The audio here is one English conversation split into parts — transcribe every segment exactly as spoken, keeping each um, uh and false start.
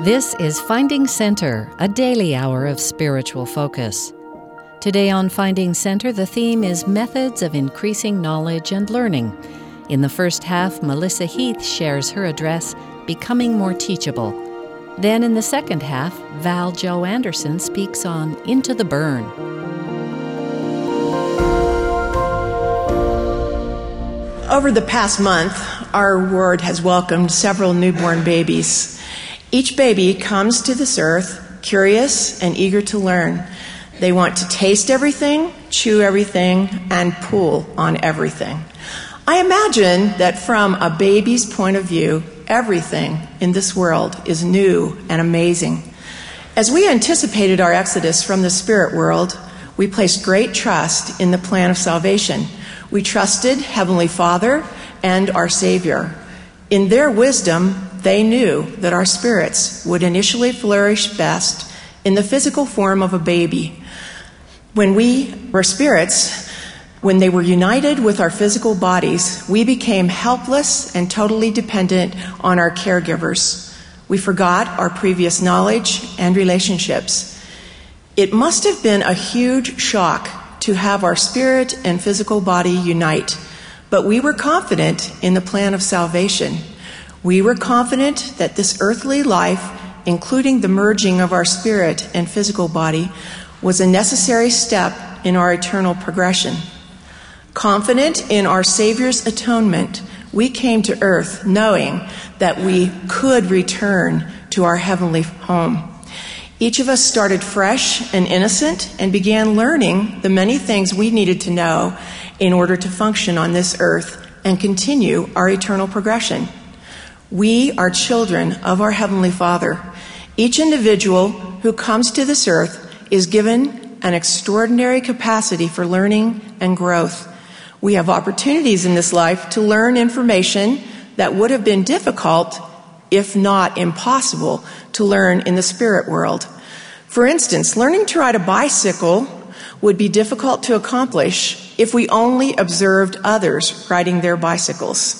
This is Finding Center, a daily hour of spiritual focus. Today on Finding Center, the theme is Methods of Increasing Knowledge and Learning. In the first half, Melissa Heath shares her address, Becoming More Teachable. Then in the second half, Val Jo Anderson speaks on Into the Burn. Over the past month, our ward has welcomed several newborn babies. Each baby comes to this earth curious and eager to learn. They want to taste everything, chew everything, and pull on everything. I imagine that from a baby's point of view, everything in this world is new and amazing. As we anticipated our exodus from the spirit world, we placed great trust in the plan of salvation. We trusted Heavenly Father and our Savior. In their wisdom, they knew that our spirits would initially flourish best in the physical form of a baby. When we were spirits, when they were united with our physical bodies, we became helpless and totally dependent on our caregivers. We forgot our previous knowledge and relationships. It must have been a huge shock to have our spirit and physical body unite, but we were confident in the plan of salvation. We were confident that this earthly life, including the merging of our spirit and physical body, was a necessary step in our eternal progression. Confident in our Savior's atonement, we came to earth knowing that we could return to our heavenly home. Each of us started fresh and innocent and began learning the many things we needed to know in order to function on this earth and continue our eternal progression. We are children of our Heavenly Father. Each individual who comes to this earth is given an extraordinary capacity for learning and growth. We have opportunities in this life to learn information that would have been difficult, if not impossible, to learn in the spirit world. For instance, learning to ride a bicycle would be difficult to accomplish if we only observed others riding their bicycles.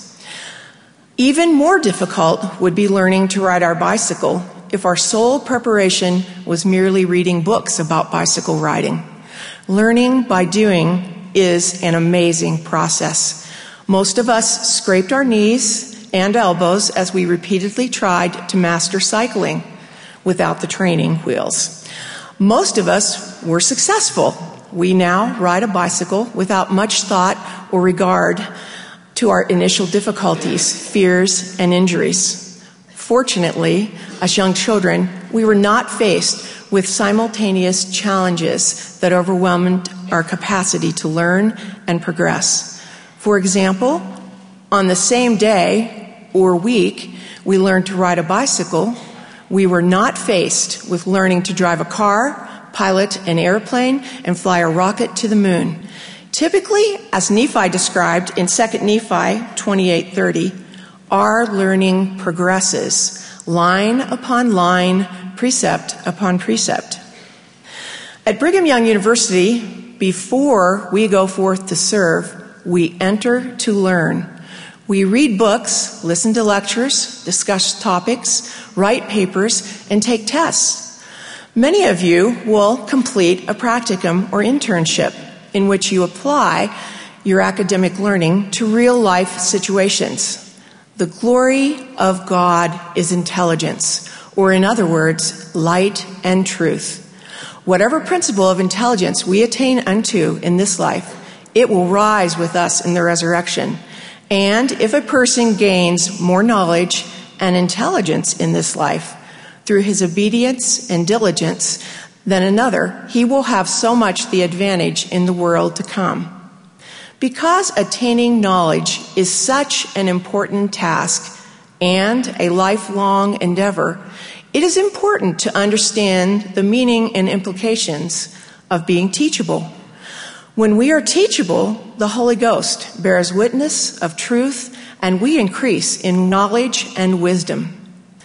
Even more difficult would be learning to ride our bicycle if our sole preparation was merely reading books about bicycle riding. Learning by doing is an amazing process. Most of us scraped our knees and elbows as we repeatedly tried to master cycling without the training wheels. Most of us were successful. We now ride a bicycle without much thought or regard to our initial difficulties, fears, and injuries. Fortunately, as young children, we were not faced with simultaneous challenges that overwhelmed our capacity to learn and progress. For example, on the same day or week we learned to ride a bicycle, we were not faced with learning to drive a car, pilot an airplane, and fly a rocket to the moon. Typically, as Nephi described in Second Nephi twenty-eight thirty, our learning progresses, line upon line, precept upon precept. At Brigham Young University, before we go forth to serve, we enter to learn. We read books, listen to lectures, discuss topics, write papers, and take tests. Many of you will complete a practicum or internship in which you apply your academic learning to real-life situations. The glory of God is intelligence, or in other words, light and truth. Whatever principle of intelligence we attain unto in this life, it will rise with us in the resurrection. And if a person gains more knowledge and intelligence in this life through his obedience and diligence than another, he will have so much the advantage in the world to come. Because attaining knowledge is such an important task and a lifelong endeavor, it is important to understand the meaning and implications of being teachable. When we are teachable, the Holy Ghost bears witness of truth, and we increase in knowledge and wisdom.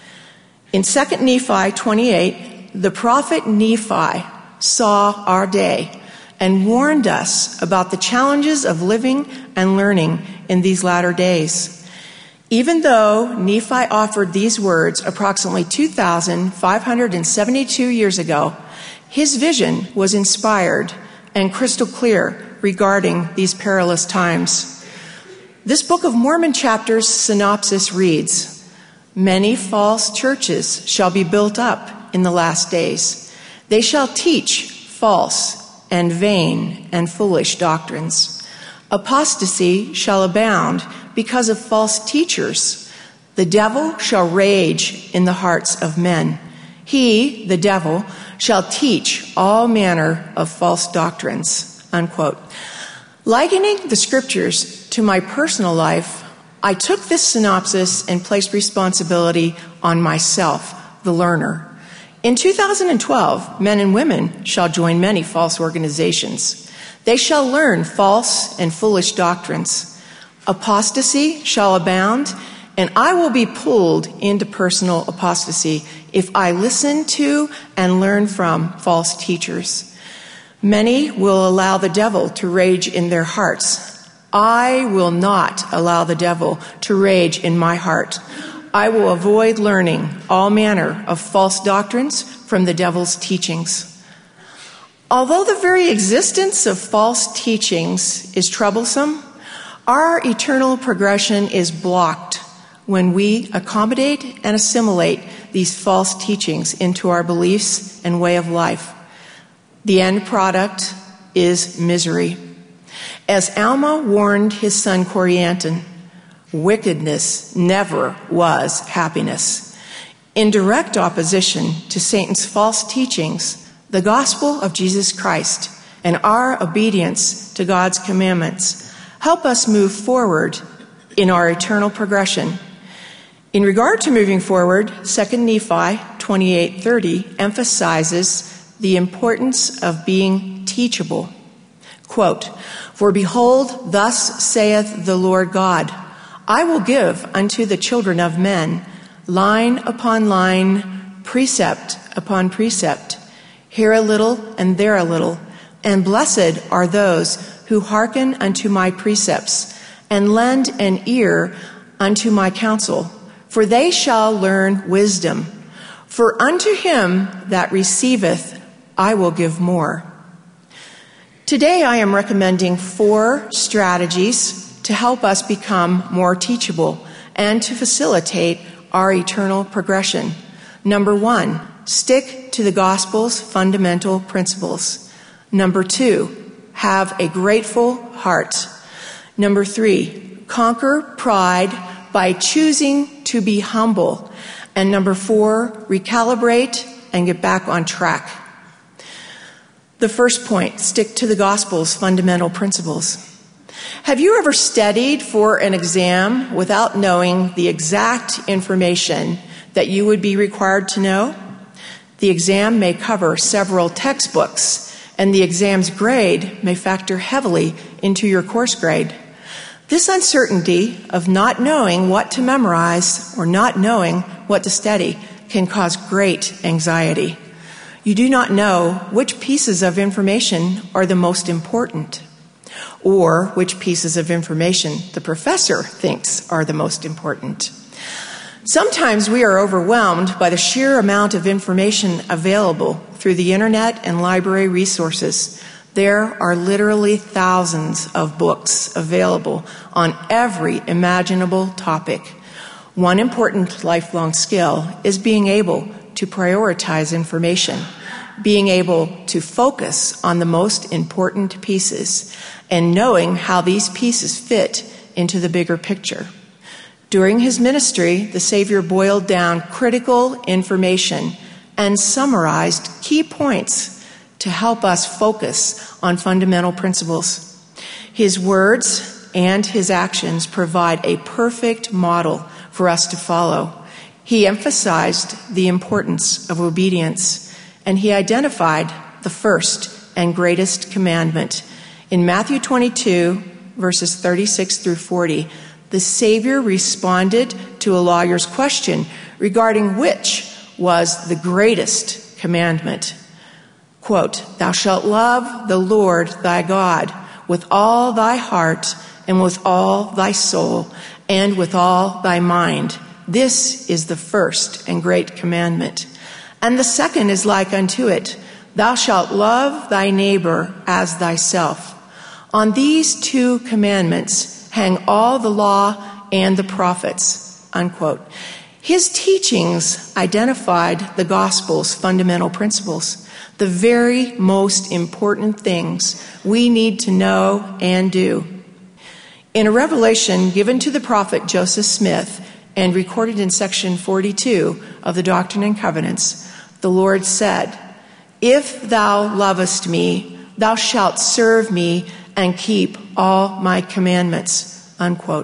In Second Nephi twenty-eight, the prophet Nephi saw our day and warned us about the challenges of living and learning in these latter days. Even though Nephi offered these words approximately two thousand five hundred seventy-two years ago, his vision was inspired and crystal clear regarding these perilous times. This Book of Mormon chapter's synopsis reads, "Many false churches shall be built up in the last days. They shall teach false and vain and foolish doctrines. Apostasy shall abound because of false teachers. The devil shall rage in the hearts of men. He, the devil, shall teach all manner of false doctrines." Unquote. Likening the scriptures to my personal life, I took this synopsis and placed responsibility on myself, the learner. In two thousand twelve, men and women shall join many false organizations. They shall learn false and foolish doctrines. Apostasy shall abound, and I will be pulled into personal apostasy if I listen to and learn from false teachers. Many will allow the devil to rage in their hearts. I will not allow the devil to rage in my heart. I will avoid learning all manner of false doctrines from the devil's teachings. Although the very existence of false teachings is troublesome, our eternal progression is blocked when we accommodate and assimilate these false teachings into our beliefs and way of life. The end product is misery. As Alma warned his son Corianton, wickedness never was happiness. In direct opposition to Satan's false teachings, the gospel of Jesus Christ and our obedience to God's commandments help us move forward in our eternal progression. In regard to moving forward, Second Nephi twenty-eight thirty emphasizes the importance of being teachable. Quote, "For behold, thus saith the Lord God, I will give unto the children of men line upon line, precept upon precept, here a little and there a little, and blessed are those who hearken unto my precepts, and lend an ear unto my counsel, for they shall learn wisdom. For unto him that receiveth I will give more." Today I am recommending four strategies to help us become more teachable and to facilitate our eternal progression. Number one, stick to the gospel's fundamental principles. Number two, have a grateful heart. Number three, conquer pride by choosing to be humble. And number four, recalibrate and get back on track. The first point, stick to the gospel's fundamental principles. Have you ever studied for an exam without knowing the exact information that you would be required to know? The exam may cover several textbooks, and the exam's grade may factor heavily into your course grade. This uncertainty of not knowing what to memorize or not knowing what to study can cause great anxiety. You do not know which pieces of information are the most important, or which pieces of information the professor thinks are the most important. Sometimes we are overwhelmed by the sheer amount of information available through the internet and library resources. There are literally thousands of books available on every imaginable topic. One important lifelong skill is being able to prioritize information, being able to focus on the most important pieces, and knowing how these pieces fit into the bigger picture. During his ministry, the Savior boiled down critical information and summarized key points to help us focus on fundamental principles. His words and his actions provide a perfect model for us to follow. He emphasized the importance of obedience, and he identified the first and greatest commandment. In Matthew twenty-two, verses thirty-six through forty, the Savior responded to a lawyer's question regarding which was the greatest commandment. Quote, "Thou shalt love the Lord thy God with all thy heart and with all thy soul and with all thy mind. This is the first and great commandment. And the second is like unto it, thou shalt love thy neighbor as thyself. On these two commandments hang all the law and the prophets." Unquote. His teachings identified the gospel's fundamental principles, the very most important things we need to know and do. In a revelation given to the prophet Joseph Smith and recorded in section forty-two of the Doctrine and Covenants, the Lord said, "If thou lovest me, thou shalt serve me and keep all my commandments." Unquote.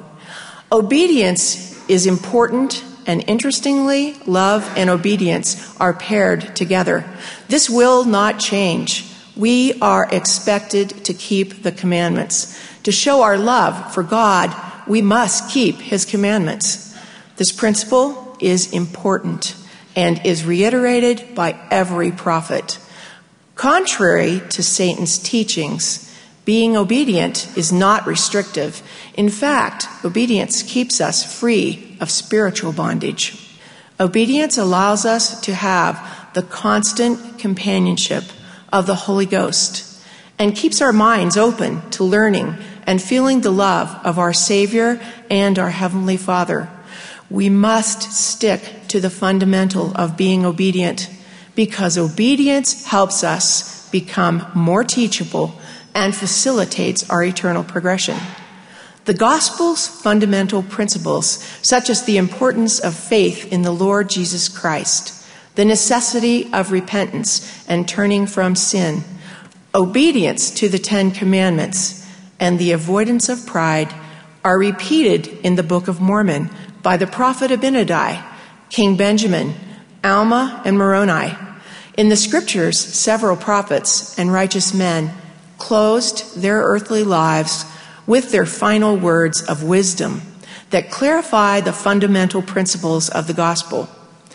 Obedience is important, and interestingly, love and obedience are paired together. This will not change. We are expected to keep the commandments. To show our love for God, we must keep his commandments. This principle is important and is reiterated by every prophet. Contrary to Satan's teachings, being obedient is not restrictive. In fact, obedience keeps us free of spiritual bondage. Obedience allows us to have the constant companionship of the Holy Ghost and keeps our minds open to learning and feeling the love of our Savior and our Heavenly Father. We must stick to the fundamental of being obedient because obedience helps us become more teachable and facilitates our eternal progression. The gospel's fundamental principles, such as the importance of faith in the Lord Jesus Christ, the necessity of repentance and turning from sin, obedience to the Ten Commandments, and the avoidance of pride, are repeated in the Book of Mormon by the prophet Abinadi, King Benjamin, Alma, and Moroni. In the scriptures, several prophets and righteous men closed their earthly lives with their final words of wisdom that clarify the fundamental principles of the gospel.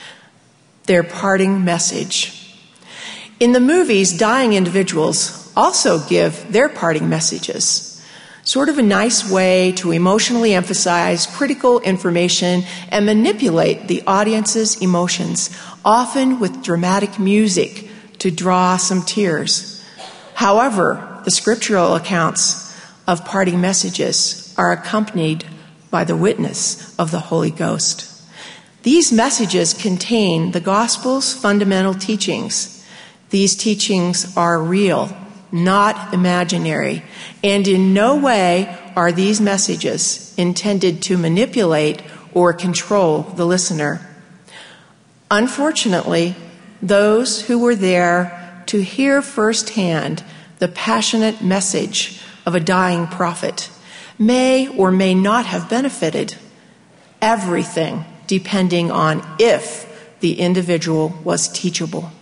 Their parting message. In the movies, dying individuals also give their parting messages. Sort of a nice way to emotionally emphasize critical information and manipulate the audience's emotions, often with dramatic music to draw some tears. However, the scriptural accounts of parting messages are accompanied by the witness of the Holy Ghost. These messages contain the gospel's fundamental teachings. These teachings are real, not imaginary, and in no way are these messages intended to manipulate or control the listener. Unfortunately, those who were there to hear firsthand the passionate message of a dying prophet may or may not have benefited. Everything depending on if the individual was teachable.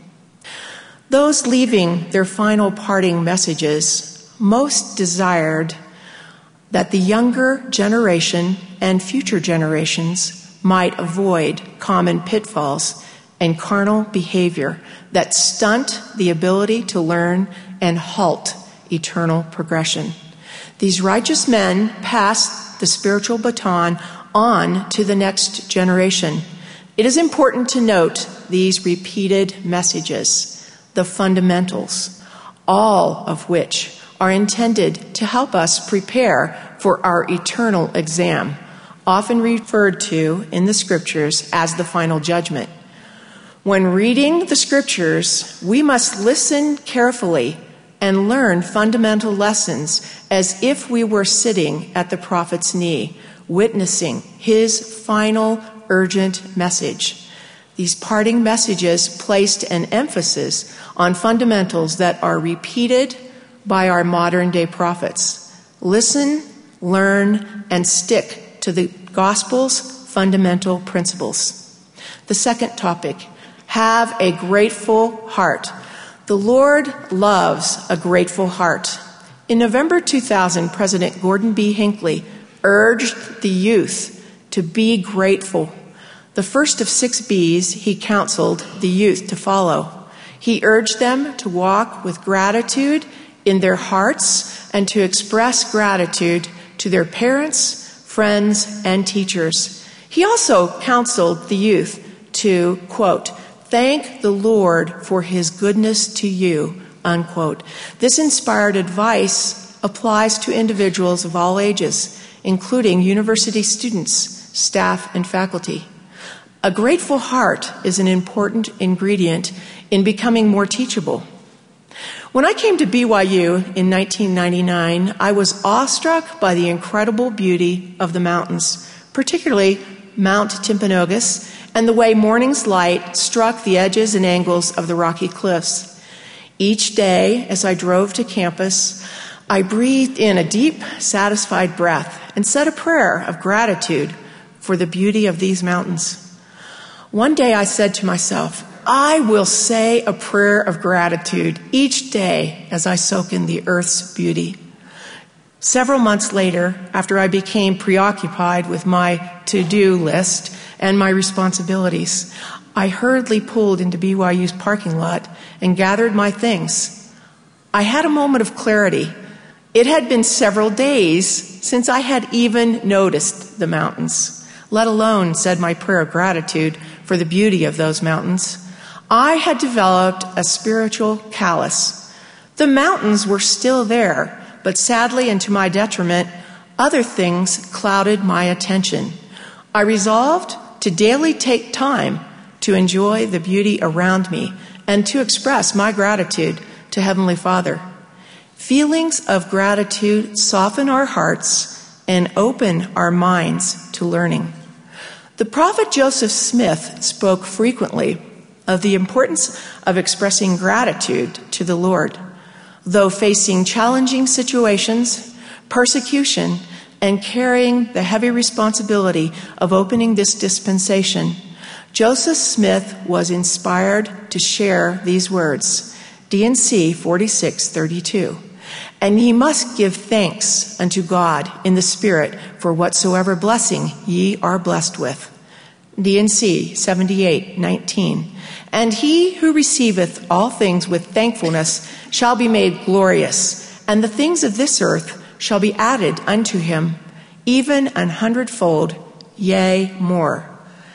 Those leaving their final parting messages most desired that the younger generation and future generations might avoid common pitfalls and carnal behavior that stunt the ability to learn and halt eternal progression. These righteous men passed the spiritual baton on to the next generation. It is important to note these repeated messages, the fundamentals, all of which are intended to help us prepare for our eternal exam, often referred to in the scriptures as the final judgment. When reading the scriptures, we must listen carefully and learn fundamental lessons as if we were sitting at the prophet's knee, witnessing his final urgent message. These parting messages placed an emphasis on fundamentals that are repeated by our modern day prophets. Listen, learn, and stick to the gospel's fundamental principles. The second topic, have a grateful heart. The Lord loves a grateful heart. In November two thousand, President Gordon B. Hinckley urged the youth to be grateful. The first of six B's he counseled the youth to follow. He urged them to walk with gratitude in their hearts and to express gratitude to their parents, friends, and teachers. He also counseled the youth to, quote, thank the Lord for his goodness to you, unquote. This inspired advice applies to individuals of all ages, including university students, staff, and faculty. A grateful heart is an important ingredient in becoming more teachable. When I came to B Y U in nineteen ninety-nine, I was awestruck by the incredible beauty of the mountains, particularly Mount Timpanogos, and the way morning's light struck the edges and angles of the rocky cliffs. Each day, as I drove to campus, I breathed in a deep, satisfied breath and said a prayer of gratitude for the beauty of these mountains. One day I said to myself, I will say a prayer of gratitude each day as I soak in the earth's beauty. Several months later, after I became preoccupied with my to-do list and my responsibilities, I hurriedly pulled into B Y U's parking lot and gathered my things. I had a moment of clarity. It had been several days since I had even noticed the mountains, let alone said my prayer of gratitude for the beauty of those mountains. I had developed a spiritual callus. The mountains were still there, but sadly and to my detriment, other things clouded my attention. I resolved to daily take time to enjoy the beauty around me and to express my gratitude to Heavenly Father. Feelings of gratitude soften our hearts and open our minds to learning. The prophet Joseph Smith spoke frequently of the importance of expressing gratitude to the Lord. Though facing challenging situations, persecution, and carrying the heavy responsibility of opening this dispensation, Joseph Smith was inspired to share these words, D and C forty-six thirty-two. And ye must give thanks unto God in the Spirit for whatsoever blessing ye are blessed with. D and C seventy-eight nineteen. And he who receiveth all things with thankfulness shall be made glorious, and the things of this earth shall be added unto him, even an hundredfold, yea, more.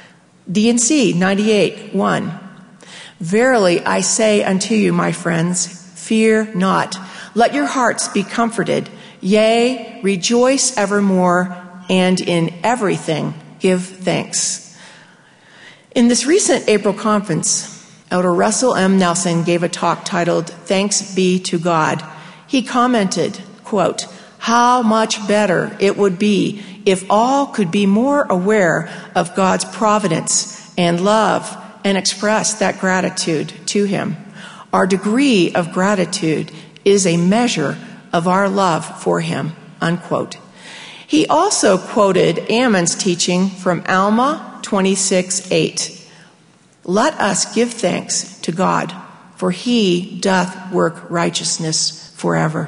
D and C ninety-eight one. Verily I say unto you, my friends, fear not. Let your hearts be comforted. Yea, rejoice evermore, and in everything give thanks. In this recent April conference, Elder Russell M. Nelson gave a talk titled, Thanks Be to God. He commented, quote, how much better it would be if all could be more aware of God's providence and love and express that gratitude to him. Our degree of gratitude is a measure of our love for him, unquote. He also quoted Ammon's teaching from Alma twenty-six eight. Let us give thanks to God, for he doth work righteousness forever.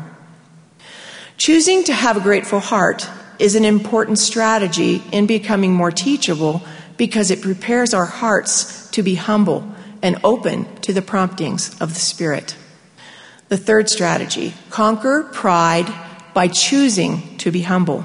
Choosing to have a grateful heart is an important strategy in becoming more teachable because it prepares our hearts to be humble and open to the promptings of the Spirit. The third strategy, conquer pride by choosing to be humble.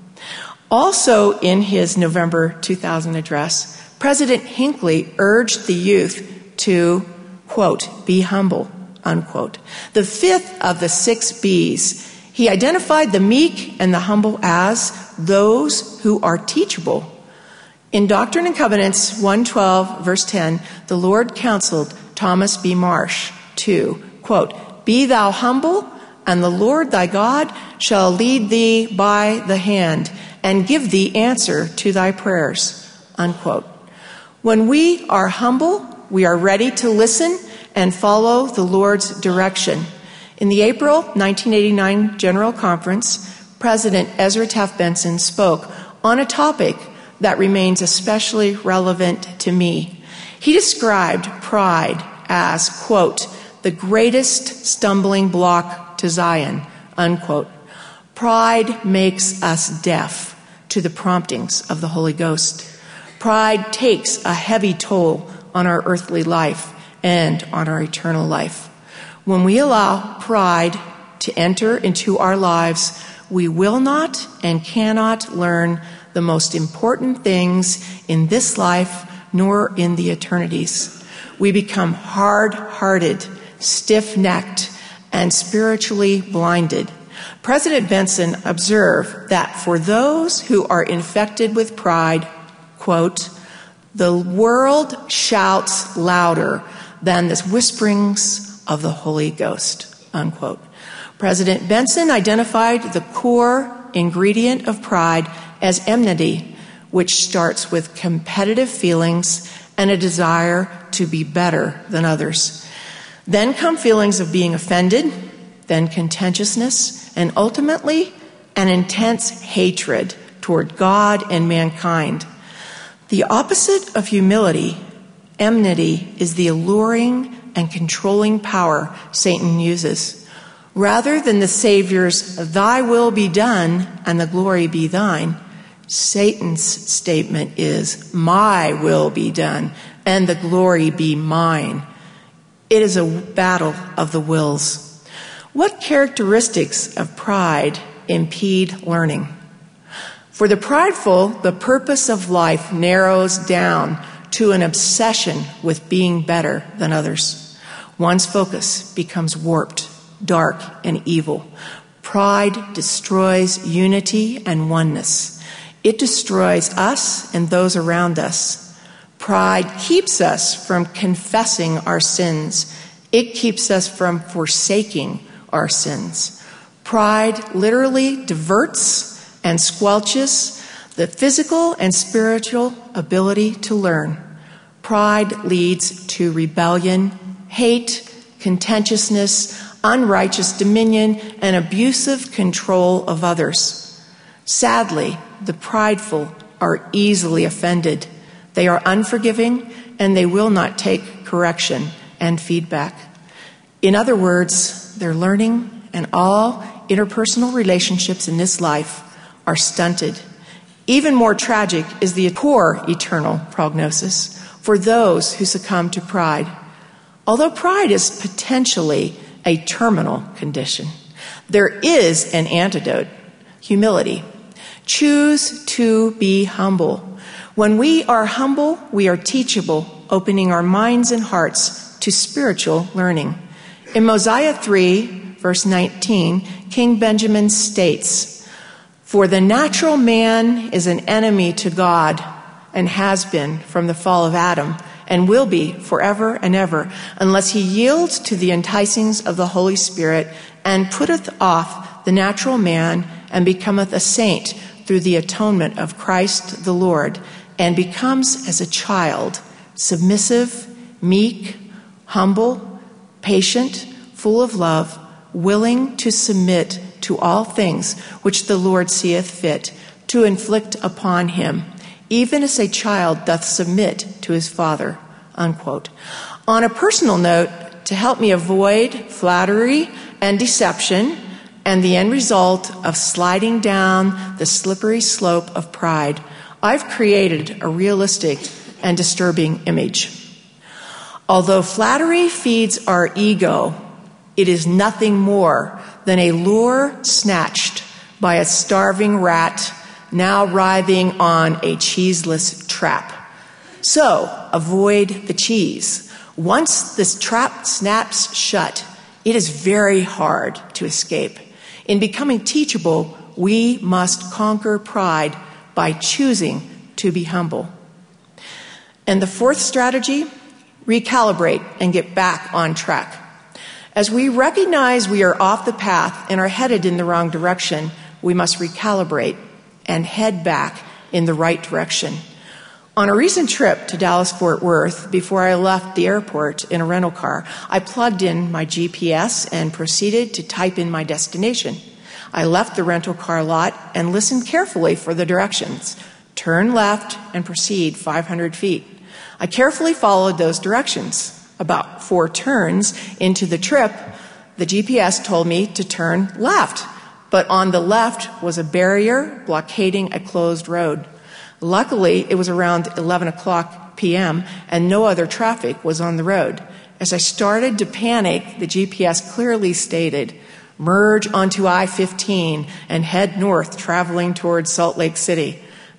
Also in his November two thousand address, President Hinckley urged the youth to, quote, be humble, unquote. The fifth of the six B's, he identified the meek and the humble as those who are teachable. In Doctrine and Covenants one twelve, verse ten, the Lord counseled Thomas B. Marsh to, quote, be thou humble, and the Lord thy God shall lead thee by the hand and give thee answer to thy prayers, unquote. When we are humble, we are ready to listen and follow the Lord's direction. In the April nineteen eighty-nine General Conference, President Ezra Taft Benson spoke on a topic that remains especially relevant to me. He described pride as, quote, the greatest stumbling block to Zion, unquote. Pride makes us deaf to the promptings of the Holy Ghost. Pride takes a heavy toll on our earthly life and on our eternal life. When we allow pride to enter into our lives, we will not and cannot learn the most important things in this life nor in the eternities. We become hard-hearted, stiff-necked, and spiritually blinded. President Benson observed that for those who are infected with pride, quote, the world shouts louder than the whisperings of the Holy Ghost, unquote. President Benson identified the core ingredient of pride as enmity, which starts with competitive feelings and a desire to be better than others. Then come feelings of being offended, then contentiousness, and ultimately an intense hatred toward God and mankind. The opposite of humility, enmity, is the alluring and controlling power Satan uses. Rather than the Savior's "Thy will be done and the glory be thine," Satan's statement is, "My will be done and the glory be mine." It is a battle of the wills. What characteristics of pride impede learning? For the prideful, the purpose of life narrows down to an obsession with being better than others. One's focus becomes warped, dark, and evil. Pride destroys unity and oneness. It destroys us and those around us. Pride keeps us from confessing our sins. It keeps us from forsaking our sins. Pride literally diverts and squelches the physical and spiritual ability to learn. Pride leads to rebellion, hate, contentiousness, unrighteous dominion, and abusive control of others. Sadly, the prideful are easily offended. They are unforgiving, and they will not take correction and feedback. In other words, their learning and all interpersonal relationships in this life are stunted. Even more tragic is the poor eternal prognosis for those who succumb to pride. Although pride is potentially a terminal condition, there is an antidote: humility. Choose to be humble. When we are humble, we are teachable, opening our minds and hearts to spiritual learning. In Mosiah three, verse nineteen, King Benjamin states, "For the natural man is an enemy to God, and has been from the fall of Adam, and will be forever and ever, unless he yields to the enticings of the Holy Spirit, and putteth off the natural man, and becometh a saint through the atonement of Christ the Lord, and becomes as a child, submissive, meek, humble, patient, full of love, willing to submit to all things which the Lord seeth fit to inflict upon him, even as a child doth submit to his father," unquote. On a personal note, to help me avoid flattery and deception and the end result of sliding down the slippery slope of pride, I've created a realistic and disturbing image. Although flattery feeds our ego, it is nothing more than a lure snatched by a starving rat now writhing on a cheeseless trap. So, avoid the cheese. Once this trap snaps shut, it is very hard to escape. In becoming teachable, we must conquer pride by choosing to be humble. And the fourth strategy, recalibrate and get back on track. As we recognize we are off the path and are headed in the wrong direction, we must recalibrate and head back in the right direction. On a recent trip to Dallas-Fort Worth, before I left the airport in a rental car, I plugged in my G P S and proceeded to type in my destination. I left the rental car lot and listened carefully for the directions. Turn left and proceed five hundred feet. I carefully followed those directions. About four turns into the trip, the G P S told me to turn left, but on the left was a barrier blockading a closed road. Luckily, it was around eleven o'clock p.m. and no other traffic was on the road. As I started to panic, the G P S clearly stated, "Merge onto I fifteen and head north, traveling towards Salt Lake City."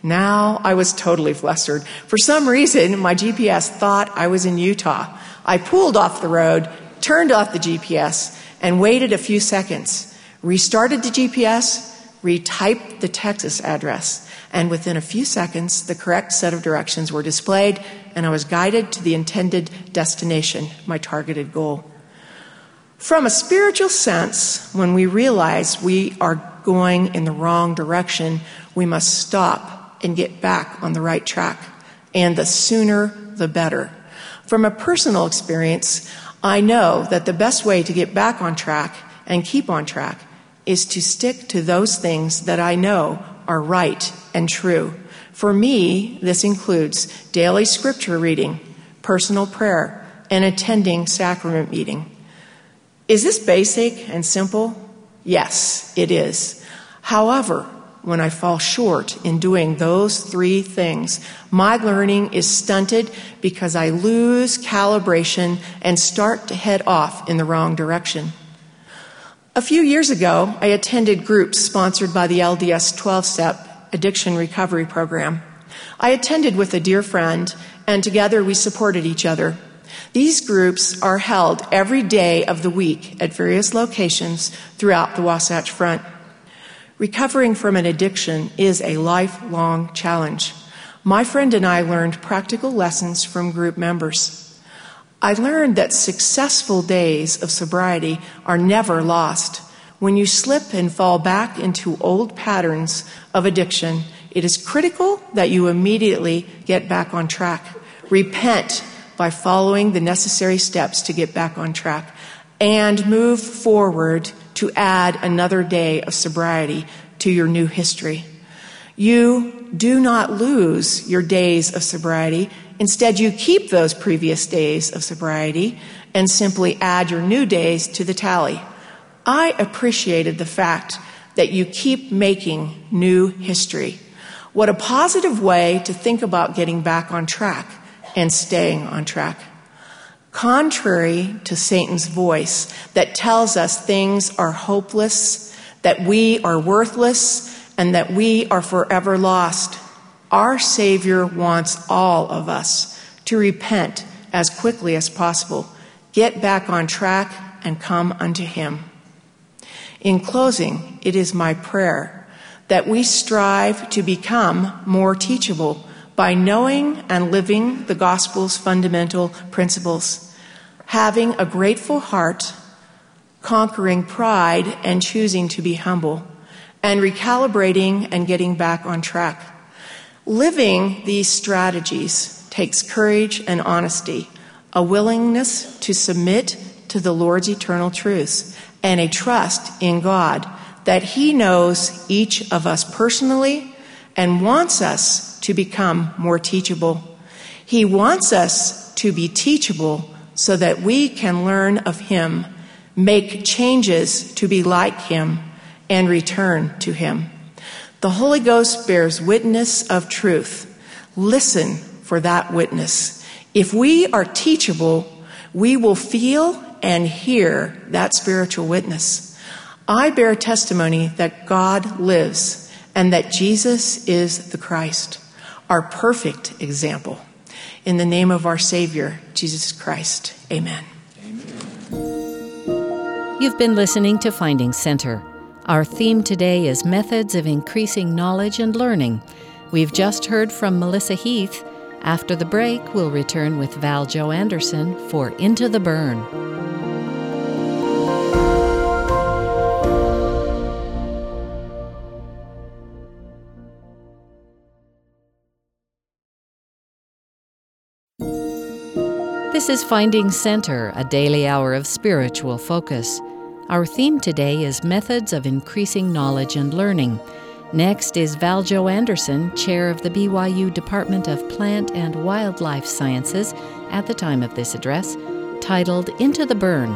Now I was totally flustered. For some reason, my G P S thought I was in Utah. I pulled off the road, turned off the G P S, and waited a few seconds. Restarted the G P S, retyped the Texas address, and within a few seconds, the correct set of directions were displayed, and I was guided to the intended destination, my targeted goal. From a spiritual sense, when we realize we are going in the wrong direction, we must stop and get back on the right track, and the sooner the better. From a personal experience, I know that the best way to get back on track and keep on track is to stick to those things that I know are right and true. For me, this includes daily scripture reading, personal prayer, and attending sacrament meeting. Is this basic and simple? Yes, it is. However, when I fall short in doing those three things, my learning is stunted because I lose calibration and start to head off in the wrong direction. A few years ago, I attended groups sponsored by the L D S twelve-step addiction recovery program. I attended with a dear friend, and together we supported each other. These groups are held every day of the week at various locations throughout the Wasatch Front. Recovering from an addiction is a lifelong challenge. My friend and I learned practical lessons from group members. I learned that successful days of sobriety are never lost. When you slip and fall back into old patterns of addiction, it is critical that you immediately get back on track. Repent by following the necessary steps to get back on track, and move forward to add another day of sobriety to your new history. You do not lose your days of sobriety. Instead, you keep those previous days of sobriety and simply add your new days to the tally. I appreciated the fact that you keep making new history. What a positive way to think about getting back on track and staying on track. Contrary to Satan's voice that tells us things are hopeless, that we are worthless, and that we are forever lost, our Savior wants all of us to repent as quickly as possible, get back on track, and come unto Him. In closing, it is my prayer that we strive to become more teachable by knowing and living the gospel's fundamental principles, having a grateful heart, conquering pride and choosing to be humble, and recalibrating and getting back on track. Living these strategies takes courage and honesty, a willingness to submit to the Lord's eternal truths, and a trust in God that He knows each of us personally and wants us to become more teachable. He wants us to be teachable so that we can learn of Him, make changes to be like Him, and return to Him. The Holy Ghost bears witness of truth. Listen for that witness. If we are teachable, we will feel and hear that spiritual witness. I bear testimony that God lives and that Jesus is the Christ, our perfect example. In the name of our Savior, Jesus Christ, amen. You've been listening to Finding Center. Our theme today is Methods of Increasing Knowledge and Learning. We've just heard from Melissa Heath. After the break, we'll return with Val Jo Anderson for Into the Burn. This is Finding Center, a daily hour of spiritual focus. Our theme today is Methods of Increasing Knowledge and Learning. Next is Val Jo Anderson, chair of the B Y U Department of Plant and Wildlife Sciences at the time of this address, titled Into the Burn.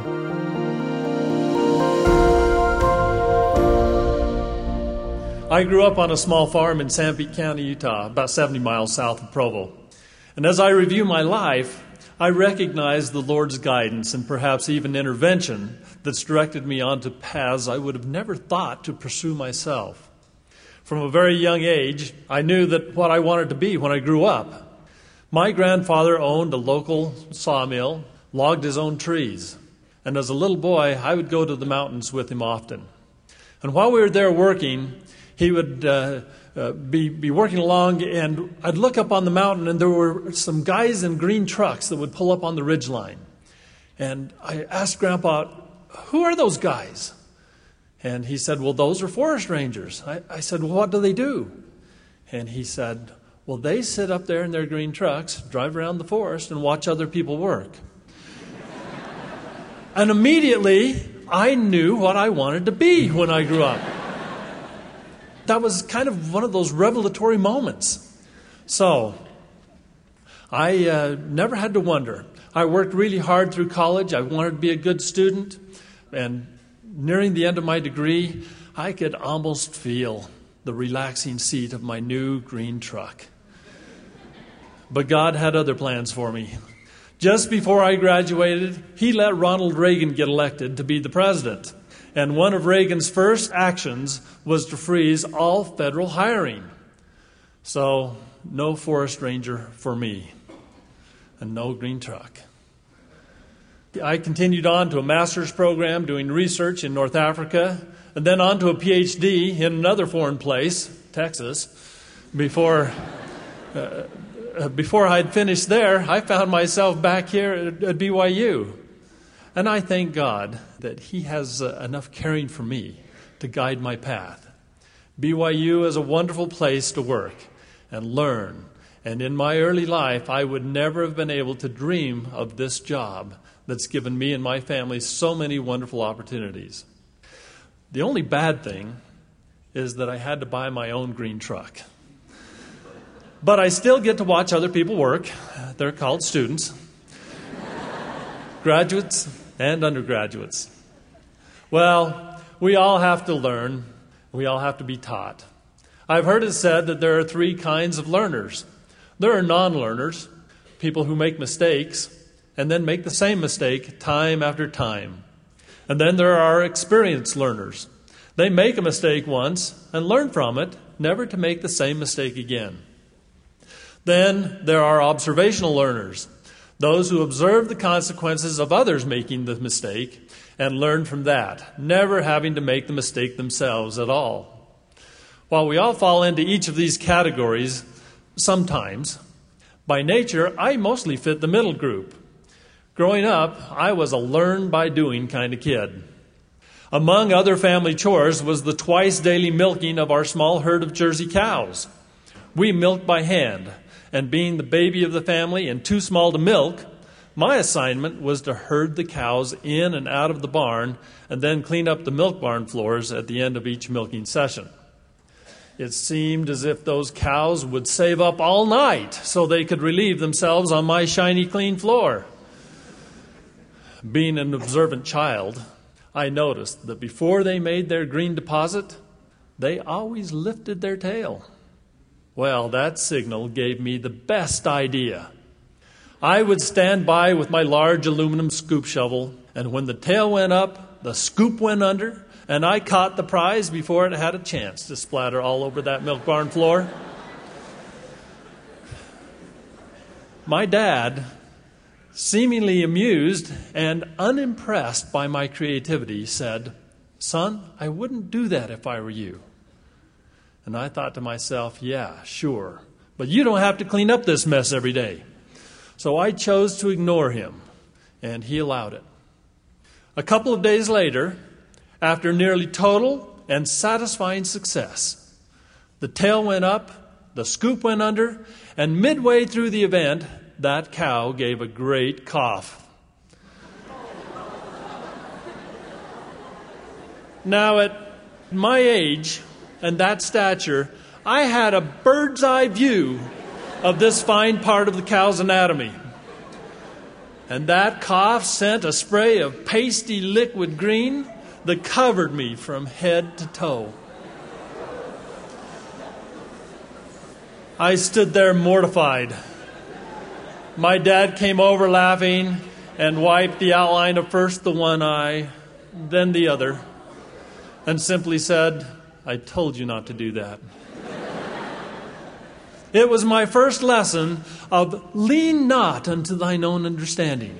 I grew up on a small farm in Sanpete County, Utah, about seventy miles south of Provo. And as I review my life, I recognize the Lord's guidance and perhaps even intervention that's directed me onto paths I would have never thought to pursue myself. From a very young age, I knew that what I wanted to be when I grew up. My grandfather owned a local sawmill, logged his own trees. And as a little boy, I would go to the mountains with him often. And while we were there working, he would uh, uh, be, be working along, and I'd look up on the mountain, and there were some guys in green trucks that would pull up on the ridgeline. And I asked Grandpa, who are those guys? And he said, well, those are forest rangers. I, I said, well, what do they do? And he said, well, they sit up there in their green trucks, drive around the forest, and watch other people work. And immediately, I knew what I wanted to be when I grew up. That was kind of one of those revelatory moments. So, I uh, never had to wonder. I worked really hard through college. I wanted to be a good student. And nearing the end of my degree, I could almost feel the relaxing seat of my new green truck. But God had other plans for me. Just before I graduated, he let Ronald Reagan get elected to be the president. And one of Reagan's first actions was to freeze all federal hiring. So, no forest ranger for me, and no green truck. I continued on to a master's program doing research in North Africa, and then on to a P H D in another foreign place, Texas. Before uh, before I'd finished there, I found myself back here at, at B Y U. And I thank God that he has uh, enough caring for me to guide my path. B Y U is a wonderful place to work and learn. And in my early life, I would never have been able to dream of this job that's given me and my family so many wonderful opportunities. The only bad thing is that I had to buy my own green truck. But I still get to watch other people work. They're called students, graduates and undergraduates. Well, we all have to learn. We all have to be taught. I've heard it said that there are three kinds of learners. There are non-learners, people who make mistakes and then make the same mistake time after time. And then there are experienced learners. They make a mistake once and learn from it, never to make the same mistake again. Then there are observational learners, those who observe the consequences of others making the mistake and learn from that, never having to make the mistake themselves at all. While we all fall into each of these categories sometimes, by nature, I mostly fit the middle group. Growing up, I was a learn-by-doing kind of kid. Among other family chores was the twice-daily milking of our small herd of Jersey cows. We milked by hand, and being the baby of the family and too small to milk, my assignment was to herd the cows in and out of the barn and then clean up the milk barn floors at the end of each milking session. It seemed as if those cows would save up all night so they could relieve themselves on my shiny, clean floor. Being an observant child, I noticed that before they made their green deposit, they always lifted their tail. Well, that signal gave me the best idea. I would stand by with my large aluminum scoop shovel, and when the tail went up, the scoop went under, and I caught the prize before it had a chance to splatter all over that milk barn floor. My dad, seemingly amused and unimpressed by my creativity, said, "Son, I wouldn't do that if I were you." And I thought to myself, yeah, sure, but you don't have to clean up this mess every day. So I chose to ignore him, and he allowed it. A couple of days later, after nearly total and satisfying success, the tail went up, the scoop went under, and midway through the event, that cow gave a great cough. Now, at my age and that stature, I had a bird's eye view of this fine part of the cow's anatomy. And that cough sent a spray of pasty liquid green that covered me from head to toe. I stood there mortified. My dad came over laughing and wiped the outline of first the one eye, then the other, and simply said, I told you not to do that. It was my first lesson of lean not unto thine own understanding.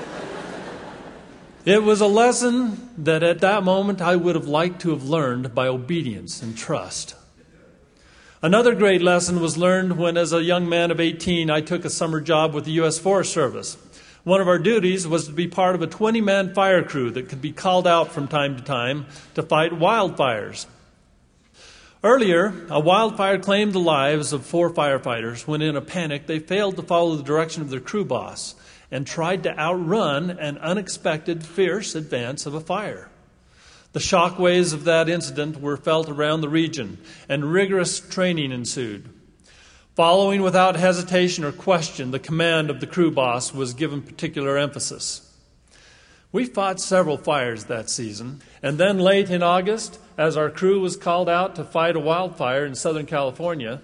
It was a lesson that at that moment I would have liked to have learned by obedience and trust. Another great lesson was learned when, as a young man of eighteen, I took a summer job with the U S Forest Service. One of our duties was to be part of a twenty-man fire crew that could be called out from time to time to fight wildfires. Earlier, a wildfire claimed the lives of four firefighters when, in a panic, they failed to follow the direction of their crew boss and tried to outrun an unexpected, fierce advance of a fire. The shockwaves of that incident were felt around the region, and rigorous training ensued. Following without hesitation or question, the command of the crew boss was given particular emphasis. We fought several fires that season, and then late in August, as our crew was called out to fight a wildfire in Southern California,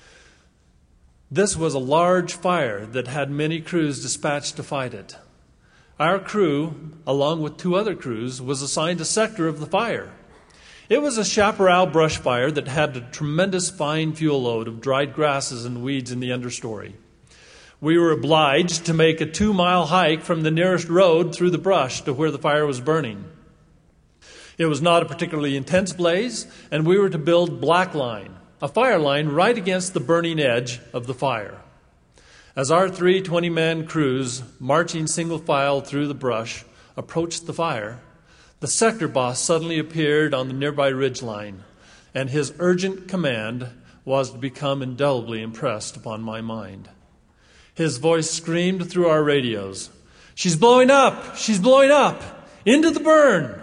this was a large fire that had many crews dispatched to fight it. Our crew, along with two other crews, was assigned a sector of the fire. It was a chaparral brush fire that had a tremendous fine fuel load of dried grasses and weeds in the understory. We were obliged to make a two-mile hike from the nearest road through the brush to where the fire was burning. It was not a particularly intense blaze, and we were to build black line, a fire line right against the burning edge of the fire. As our three twenty-man crews, marching single file through the brush, approached the fire, the sector boss suddenly appeared on the nearby ridge line, and his urgent command was to become indelibly impressed upon my mind. His voice screamed through our radios, "She's blowing up! She's blowing up! Into the burn!"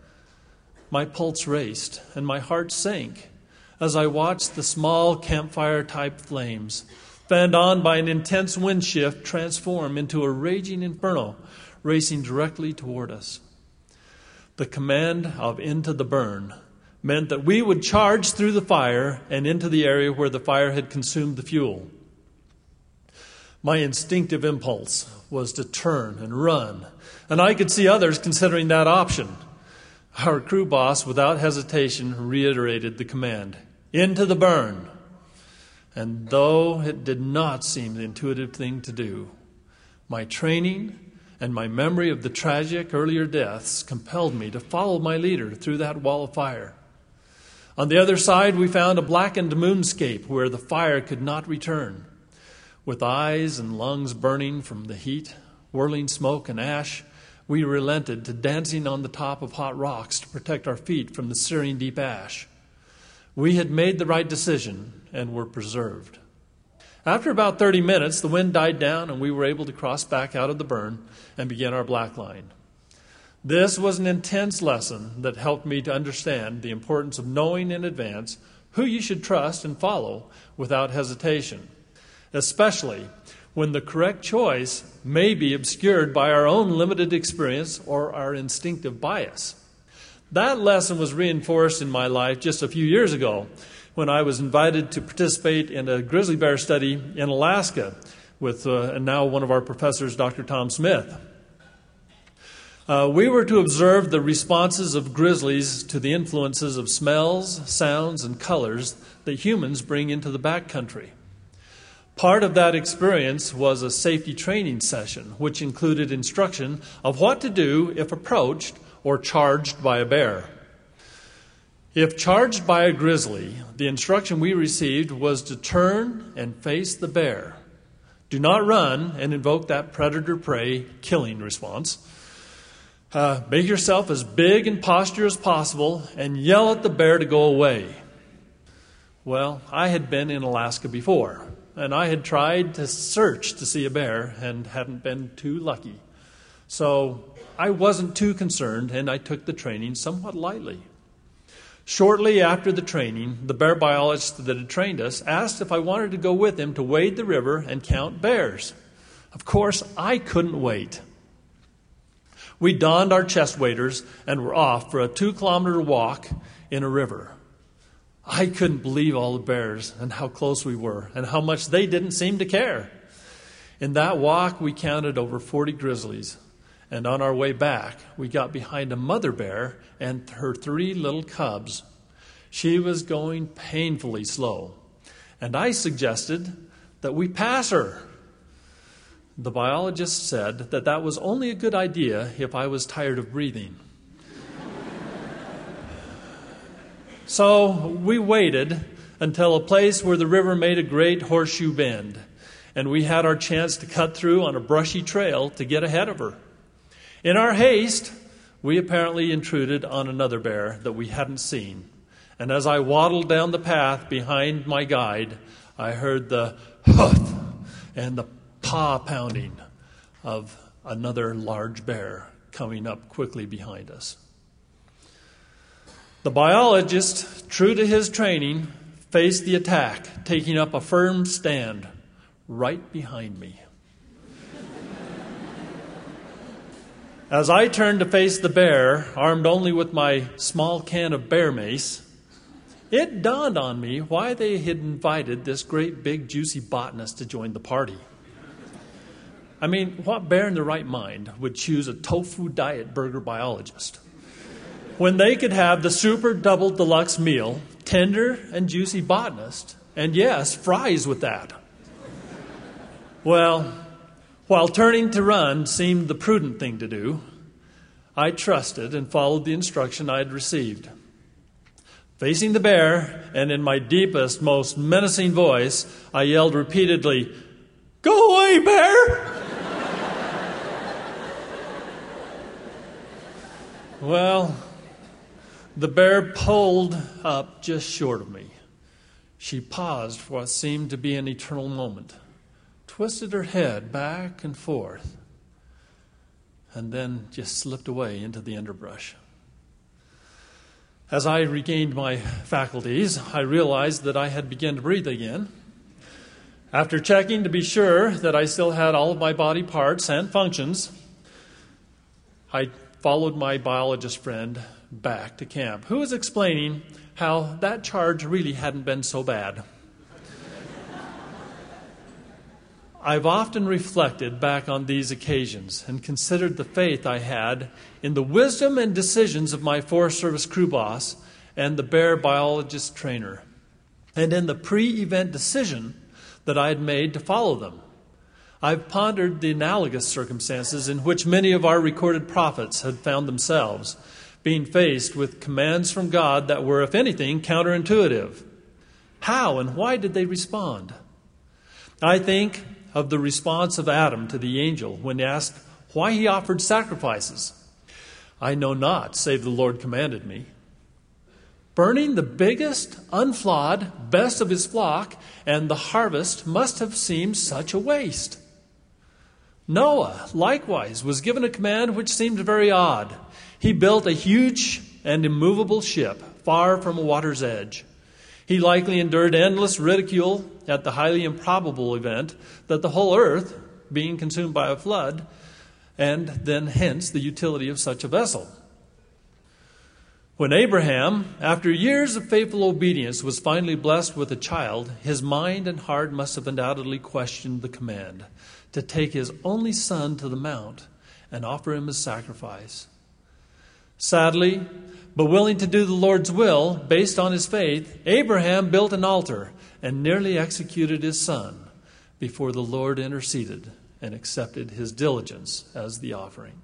My pulse raced and my heart sank as I watched the small campfire-type flames, fanned on by an intense wind shift, transform into a raging inferno racing directly toward us. The command of "into the burn" meant that we would charge through the fire and into the area where the fire had consumed the fuel. My instinctive impulse was to turn and run, and I could see others considering that option. Our crew boss, without hesitation, reiterated the command, "Into the burn." And though it did not seem the intuitive thing to do, my training and my memory of the tragic earlier deaths compelled me to follow my leader through that wall of fire. On the other side, we found a blackened moonscape where the fire could not return. With eyes and lungs burning from the heat, whirling smoke and ash, we relented to dancing on the top of hot rocks to protect our feet from the searing deep ash. We had made the right decision and were preserved. After about thirty minutes, the wind died down and we were able to cross back out of the burn and begin our black line. This was an intense lesson that helped me to understand the importance of knowing in advance who you should trust and follow without hesitation, especially when the correct choice may be obscured by our own limited experience or our instinctive bias. That lesson was reinforced in my life just a few years ago when I was invited to participate in a grizzly bear study in Alaska with uh, and now one of our professors, Doctor Tom Smith. Uh, we were to observe the responses of grizzlies to the influences of smells, sounds, and colors that humans bring into the backcountry. Part of that experience was a safety training session, which included instruction of what to do if approached or charged by a bear. If charged by a grizzly, the instruction we received was to turn and face the bear. Do not run and invoke that predator-prey killing response. Uh, make yourself as big in posture as possible and yell at the bear to go away. Well, I had been in Alaska before, and I had tried to search to see a bear and hadn't been too lucky. So I wasn't too concerned, and I took the training somewhat lightly. Shortly after the training, the bear biologist that had trained us asked if I wanted to go with him to wade the river and count bears. Of course, I couldn't wait. We donned our chest waders and were off for a two-kilometer walk in a river. I couldn't believe all the bears and how close we were and how much they didn't seem to care. In that walk, we counted over forty grizzlies. And on our way back, we got behind a mother bear and her three little cubs. She was going painfully slow, and I suggested that we pass her. The biologist said that that was only a good idea if I was tired of breathing. So we waited until a place where the river made a great horseshoe bend, and we had our chance to cut through on a brushy trail to get ahead of her. In our haste, we apparently intruded on another bear that we hadn't seen, and as I waddled down the path behind my guide, I heard the hoof and the paw pounding of another large bear coming up quickly behind us. The biologist, true to his training, faced the attack, taking up a firm stand right behind me. As I turned to face the bear, armed only with my small can of bear mace, it dawned on me why they had invited this great big juicy botanist to join the party. I mean, what bear in their right mind would choose a tofu diet burger biologist when they could have the super double deluxe meal, tender and juicy botanist, and yes, fries with that? Well, while turning to run seemed the prudent thing to do, I trusted and followed the instruction I had received. Facing the bear, and in my deepest, most menacing voice, I yelled repeatedly, "Go away, bear!" Well, the bear pulled up just short of me. She paused for what seemed to be an eternal moment, twisted her head back and forth, and then just slipped away into the underbrush. As I regained my faculties, I realized that I had begun to breathe again. After checking to be sure that I still had all of my body parts and functions, I followed my biologist friend back to camp, who was explaining how that charge really hadn't been so bad. I've often reflected back on these occasions and considered the faith I had in the wisdom and decisions of my Forest Service crew boss and the bear biologist trainer, and in the pre-event decision that I had made to follow them. I've pondered the analogous circumstances in which many of our recorded prophets had found themselves, being faced with commands from God that were, if anything, counterintuitive. How and why did they respond? I think of the response of Adam to the angel when asked why he offered sacrifices. "I know not, save the Lord commanded me." Burning the biggest, unflawed, best of his flock, and the harvest must have seemed such a waste. Noah, likewise, was given a command which seemed very odd. He built a huge and immovable ship far from a water's edge. He likely endured endless ridicule at the highly improbable event that the whole earth being consumed by a flood, and then hence the utility of such a vessel. When Abraham, after years of faithful obedience, was finally blessed with a child, his mind and heart must have undoubtedly questioned the command to take his only son to the mount and offer him as sacrifice. Sadly, but willing to do the Lord's will based on his faith, Abraham built an altar and nearly executed his son before the Lord interceded and accepted his diligence as the offering.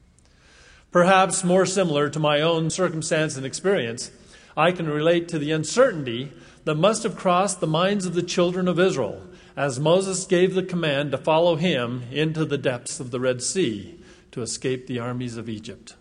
Perhaps more similar to my own circumstance and experience, I can relate to the uncertainty that must have crossed the minds of the children of Israel as Moses gave the command to follow him into the depths of the Red Sea to escape the armies of Egypt.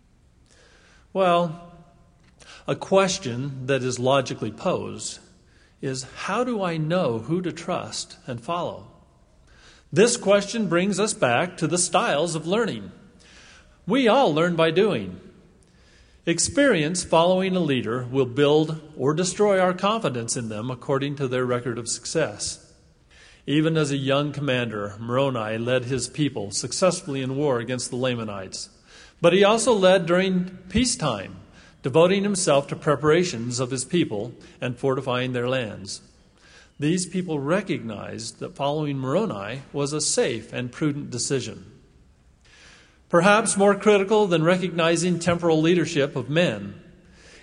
Well, a question that is logically posed is, how do I know who to trust and follow? This question brings us back to the styles of learning. We all learn by doing. Experience following a leader will build or destroy our confidence in them according to their record of success. Even as a young commander, Moroni led his people successfully in war against the Lamanites. But he also led during peacetime, devoting himself to preparations of his people and fortifying their lands. These people recognized that following Moroni was a safe and prudent decision. Perhaps more critical than recognizing temporal leadership of men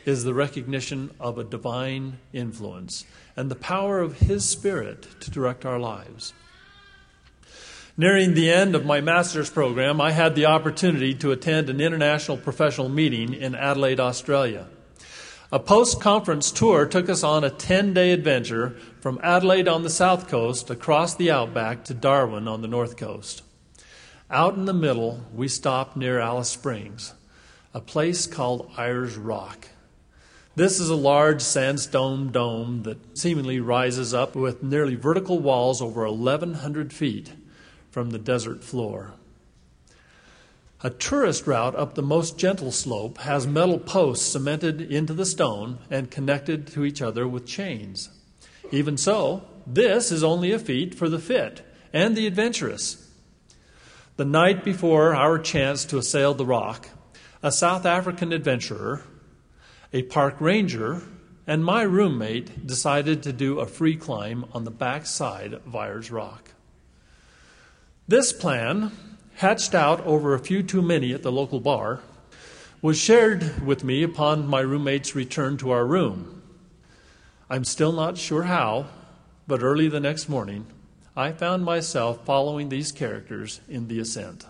is the recognition of a divine influence and the power of His Spirit to direct our lives. Nearing the end of my master's program, I had the opportunity to attend an international professional meeting in Adelaide, Australia. A post-conference tour took us on a ten-day adventure from Adelaide on the south coast across the outback to Darwin on the north coast. Out in the middle, we stopped near Alice Springs, a place called Ayers Rock. This is a large sandstone dome that seemingly rises up with nearly vertical walls over eleven hundred feet from the desert floor. A tourist route up the most gentle slope has metal posts cemented into the stone and connected to each other with chains. Even so, this is only a feat for the fit and the adventurous. The night before our chance to assail the rock, a South African adventurer, a park ranger, and my roommate decided to do a free climb on the back side of Ayers Rock. This plan, hatched out over a few too many at the local bar, was shared with me upon my roommate's return to our room. I'm still not sure how, but early the next morning, I found myself following these characters in the ascent.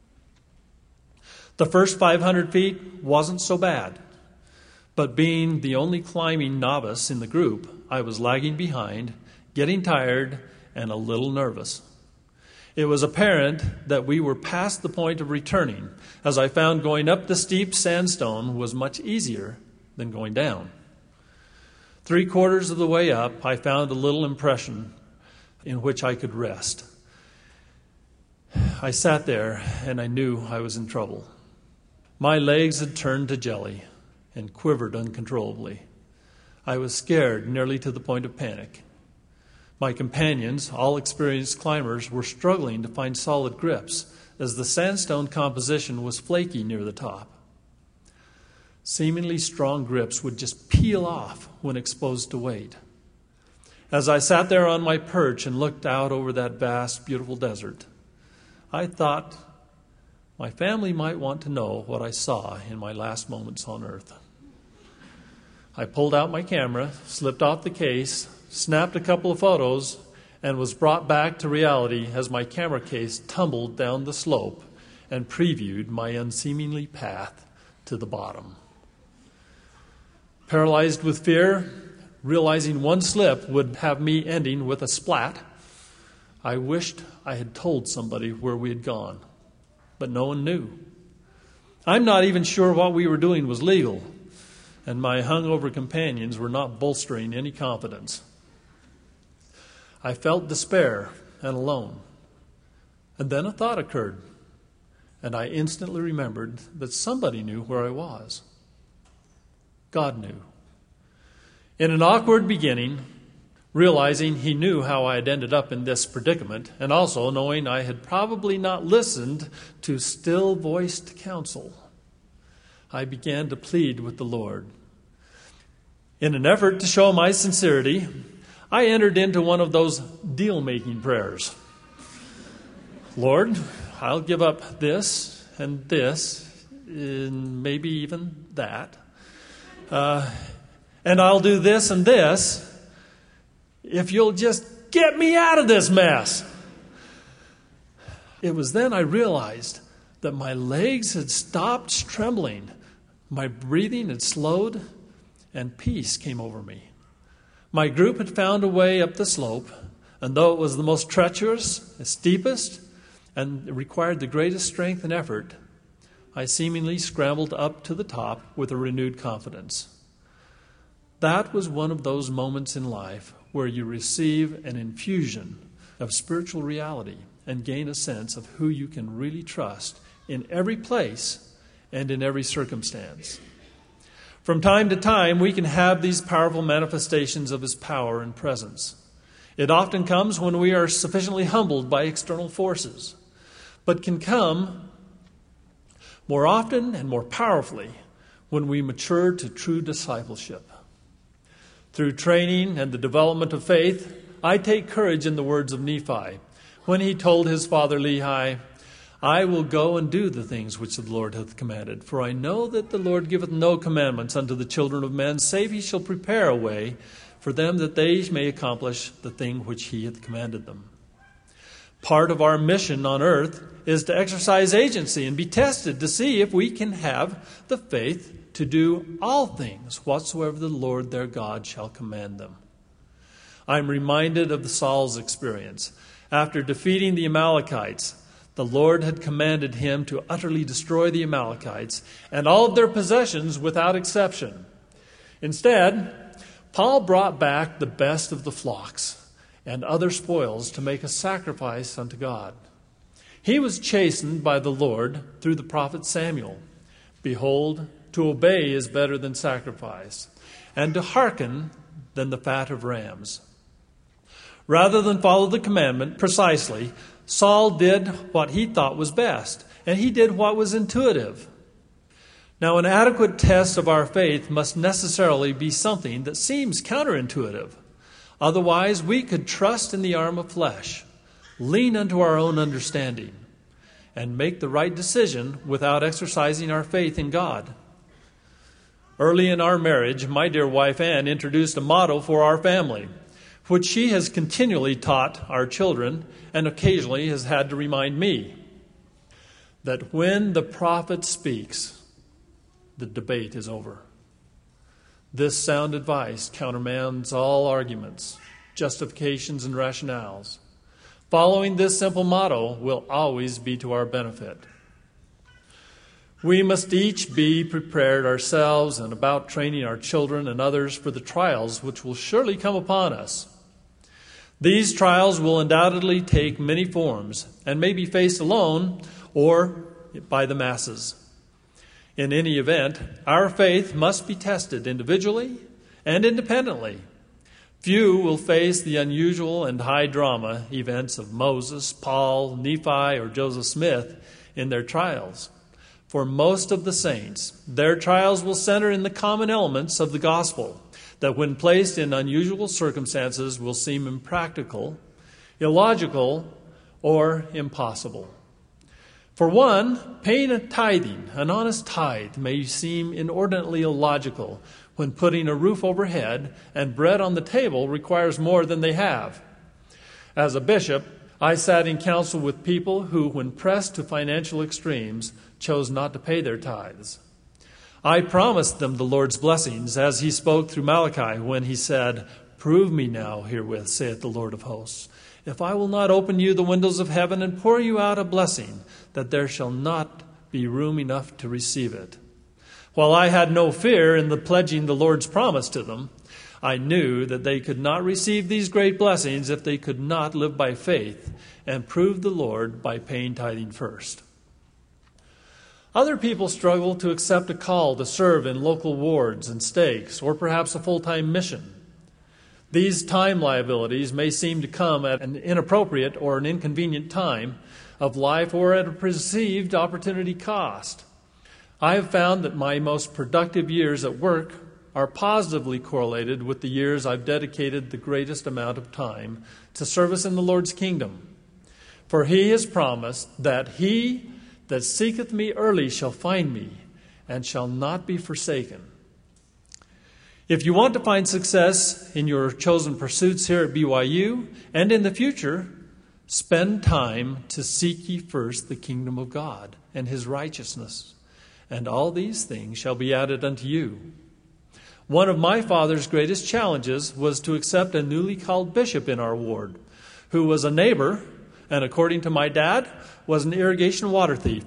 The first five hundred feet wasn't so bad, but being the only climbing novice in the group, I was lagging behind, getting tired, and a little nervous. It was apparent that we were past the point of returning, as I found going up the steep sandstone was much easier than going down. Three quarters of the way up, I found a little impression in which I could rest. I sat there, and I knew I was in trouble. My legs had turned to jelly and quivered uncontrollably. I was scared nearly to the point of panic. My companions, all experienced climbers, were struggling to find solid grips as the sandstone composition was flaky near the top. Seemingly strong grips would just peel off when exposed to weight. As I sat there on my perch and looked out over that vast, beautiful desert, I thought my family might want to know what I saw in my last moments on earth. I pulled out my camera, slipped off the case, snapped a couple of photos, and was brought back to reality as my camera case tumbled down the slope and previewed my unseemly path to the bottom. Paralyzed with fear, realizing one slip would have me ending with a splat, I wished I had told somebody where we had gone, but no one knew. I'm not even sure what we were doing was legal, and my hungover companions were not bolstering any confidence. I felt despair and alone. And then a thought occurred, and I instantly remembered that somebody knew where I was. God knew. In an awkward beginning, realizing He knew how I had ended up in this predicament, and also knowing I had probably not listened to still-voiced counsel, I began to plead with the Lord. In an effort to show my sincerity, I entered into one of those deal-making prayers. Lord, I'll give up this and this, and maybe even that. Uh, and I'll do this and this if you'll just get me out of this mess. It was then I realized that my legs had stopped trembling, my breathing had slowed, and peace came over me. My group had found a way up the slope, and though it was the most treacherous, the steepest, and it required the greatest strength and effort, I seemingly scrambled up to the top with a renewed confidence. That was one of those moments in life where you receive an infusion of spiritual reality and gain a sense of who you can really trust in every place and in every circumstance. From time to time, we can have these powerful manifestations of His power and presence. It often comes when we are sufficiently humbled by external forces, but can come more often and more powerfully when we mature to true discipleship. Through training and the development of faith, I take courage in the words of Nephi when he told his father Lehi, I will go and do the things which the Lord hath commanded. For I know that the Lord giveth no commandments unto the children of men, save he shall prepare a way for them that they may accomplish the thing which he hath commanded them. Part of our mission on earth is to exercise agency and be tested to see if we can have the faith to do all things whatsoever the Lord their God shall command them. I'm reminded of the Saul's experience. After defeating the Amalekites, the Lord had commanded him to utterly destroy the Amalekites and all of their possessions without exception. Instead, Paul brought back the best of the flocks and other spoils to make a sacrifice unto God. He was chastened by the Lord through the prophet Samuel. Behold, to obey is better than sacrifice, and to hearken than the fat of rams. Rather than follow the commandment precisely, Saul did what he thought was best, and he did what was intuitive. Now, an adequate test of our faith must necessarily be something that seems counterintuitive. Otherwise, we could trust in the arm of flesh, lean unto our own understanding, and make the right decision without exercising our faith in God. Early in our marriage, my dear wife Ann introduced a motto for our family, which she has continually taught our children and occasionally has had to remind me, that when the prophet speaks, the debate is over. This sound advice countermands all arguments, justifications, and rationales. Following this simple motto will always be to our benefit. We must each be prepared ourselves and about training our children and others for the trials which will surely come upon us. These trials will undoubtedly take many forms and may be faced alone or by the masses. In any event, our faith must be tested individually and independently. Few will face the unusual and high drama events of Moses, Paul, Nephi, or Joseph Smith in their trials. For most of the saints, their trials will center in the common elements of the gospel that when placed in unusual circumstances will seem impractical, illogical, or impossible. For one, paying a tithing, an honest tithe, may seem inordinately illogical when putting a roof overhead and bread on the table requires more than they have. As a bishop, I sat in council with people who, when pressed to financial extremes, chose not to pay their tithes. I promised them the Lord's blessings as he spoke through Malachi when he said, "Prove me now herewith, saith the Lord of hosts, if I will not open you the windows of heaven and pour you out a blessing, that there shall not be room enough to receive it." While I had no fear in the pledging the Lord's promise to them, I knew that they could not receive these great blessings if they could not live by faith and prove the Lord by paying tithing first. Other people struggle to accept a call to serve in local wards and stakes, or perhaps a full-time mission. These time liabilities may seem to come at an inappropriate or an inconvenient time of life or at a perceived opportunity cost. I have found that my most productive years at work are positively correlated with the years I've dedicated the greatest amount of time to service in the Lord's kingdom. For he has promised that he that seeketh me early shall find me, and shall not be forsaken. If you want to find success in your chosen pursuits here at B Y U and in the future, spend time to seek ye first the kingdom of God and his righteousness, and all these things shall be added unto you. One of my father's greatest challenges was to accept a newly called bishop in our ward, who was a neighbor, and according to my dad, was an irrigation water thief.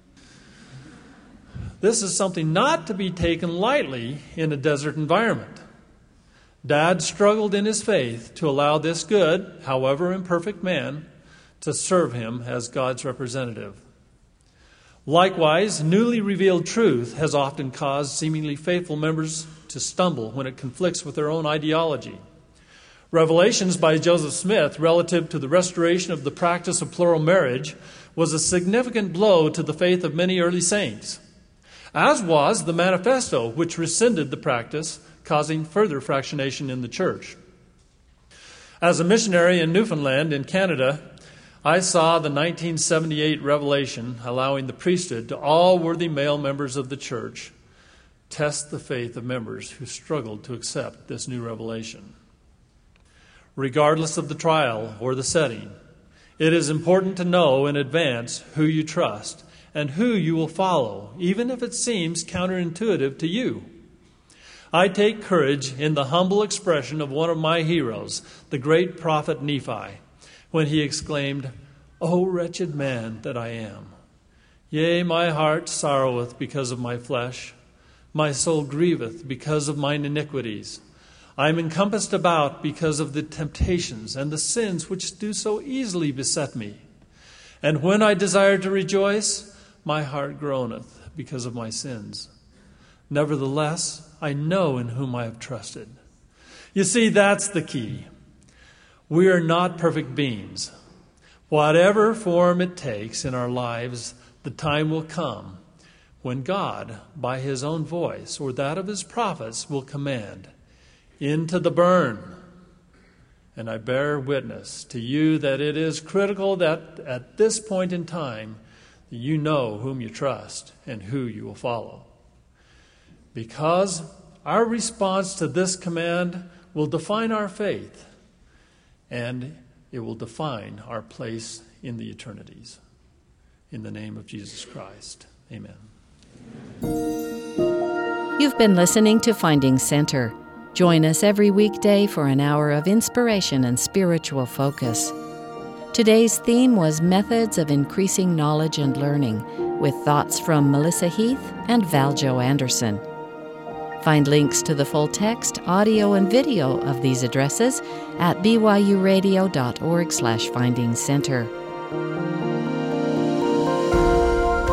This is something not to be taken lightly in a desert environment. Dad struggled in his faith to allow this good, however imperfect man, to serve him as God's representative. Likewise, newly revealed truth has often caused seemingly faithful members to stumble when it conflicts with their own ideology. Revelations by Joseph Smith relative to the restoration of the practice of plural marriage was a significant blow to the faith of many early saints, as was the manifesto which rescinded the practice, causing further fractionation in the church. As a missionary in Newfoundland in Canada, I saw the nineteen seventy-eight revelation allowing the priesthood to all worthy male members of the church test the faith of members who struggled to accept this new revelation. Regardless of the trial or the setting, it is important to know in advance who you trust and who you will follow, even if it seems counterintuitive to you. I take courage in the humble expression of one of my heroes, the great prophet Nephi, when he exclaimed, "O wretched man that I am! Yea, my heart sorroweth because of my flesh. My soul grieveth because of mine iniquities. I am encompassed about because of the temptations and the sins which do so easily beset me. And when I desire to rejoice, my heart groaneth because of my sins. Nevertheless, I know in whom I have trusted." You see, that's the key. We are not perfect beings. Whatever form it takes in our lives, the time will come when God, by his own voice or that of his prophets, will command, "Into the burn." And I bear witness to you that it is critical that at this point in time, you know whom you trust and who you will follow. Because our response to this command will define our faith, and it will define our place in the eternities. In the name of Jesus Christ, amen. You've been listening to Finding Center. Join us every weekday for an hour of inspiration and spiritual focus. Today's theme was Methods of Increasing Knowledge and Learning, with thoughts from Melissa Heath and Valjo Anderson. Find links to the full text, audio, and video of these addresses at b y u radio dot org slash finding center.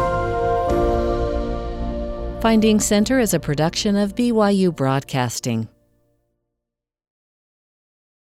Finding Center is a production of B Y U Broadcasting.